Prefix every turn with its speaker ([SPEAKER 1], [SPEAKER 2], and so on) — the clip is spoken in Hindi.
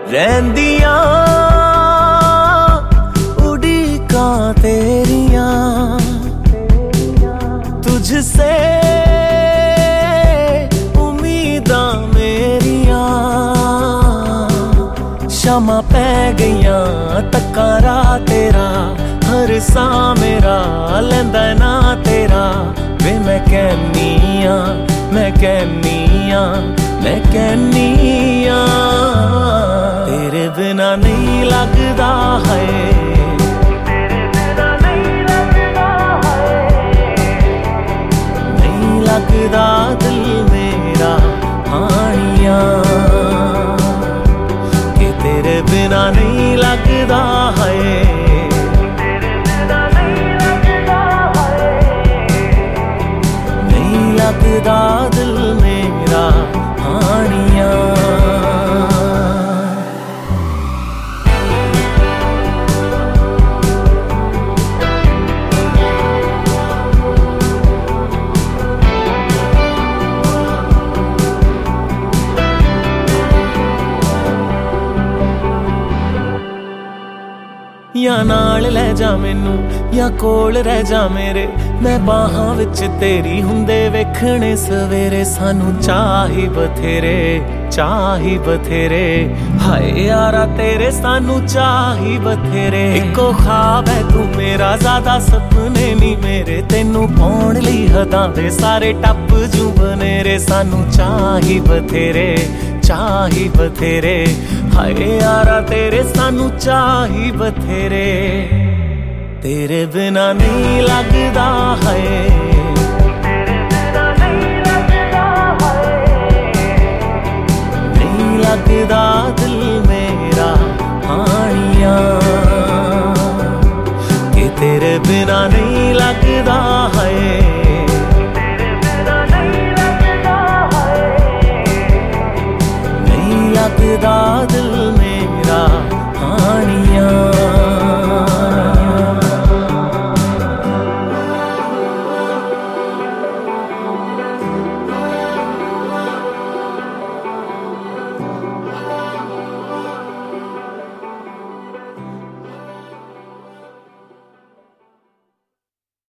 [SPEAKER 1] रहंदियां उड़ीकां तेरियां तुझसे उम्मीदां मेरियां शामां पै गईयां तक्कां राह तेरा हर सा मेरा लैंदा ना तेरा वे मैं कहनिया मैं कहनिया मैं कहनिया तेरे बिना नहीं लगदा है नहीं लगदा दिल मेरा हानिया कि तेरे बिना नहीं लगदा है नहीं लगदा दिल मेरा हानिया या नाल लै जा मैनू या कोल रह जा मेरे मैं बाहां विच तेरी हुंदे वेखणे सवेरे सानू चाही बथेरे हाय यारा तेरे सानू चाही बथेरे इको ख्वाब है तू मेरा ज्यादा सपने नी मेरे तेनू पाउण लई हदां दे सारे टप जू बनेरे सानू चाही बथेरे हाय यारा तेरे सानू चाही बथेरे तेरे बिना नहीं लगदा है